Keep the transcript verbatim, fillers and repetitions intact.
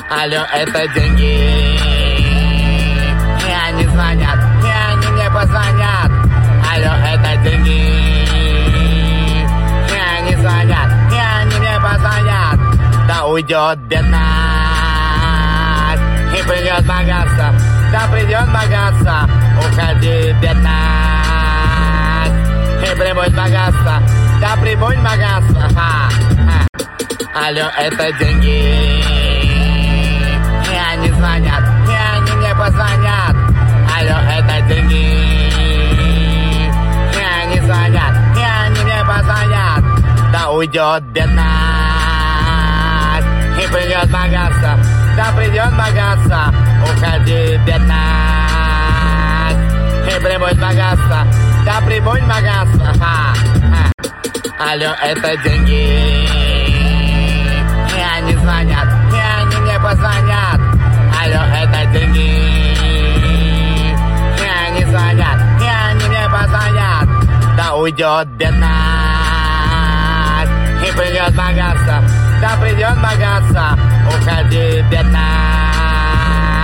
Алло, это деньги. И они звонят, и они мне позвонят. Алло, это деньги. И они звонят, и они мне позвонят. Да уйдет бедность, и придет богатство. Да придет богатство, уходи, бедность, и прибудь богатство. Да прибудь богатство. Ха, ха. Алло, это деньги. И они звонят, и они мне позвонят. Алло, это деньги. И они звонят, и они мне позвонят. Да уйдет бедность, и придет богатство. Да придет богатство, уходи, бедность, и прибудь богатство. Да прибудь богатство. Ха, ха. Алло, это деньги. И они звонят, и они мне позвонят. Алло, это деньги. И они звонят, и они мне позвонят. Да уйдет бедность, и придет богатство. Да придет богатство, уходи, бедность,